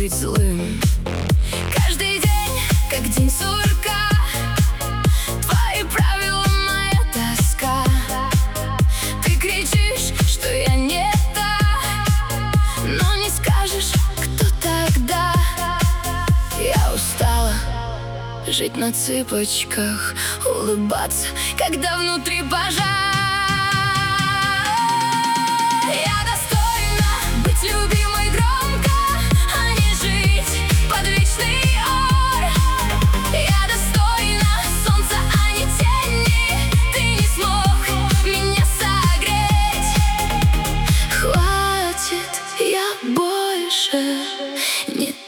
быть злым. Каждый день, как день сурка, твои правила моя тоска. Ты кричишь, что я не та, но не скажешь, кто тогда. Я устала жить на цыпочках, улыбаться, когда внутри пожар. Я достойна быть любимой громко, а не жить под вечный ор. Я достойна солнца, а не тени. Ты не смог меня согреть. Хватит, я больше не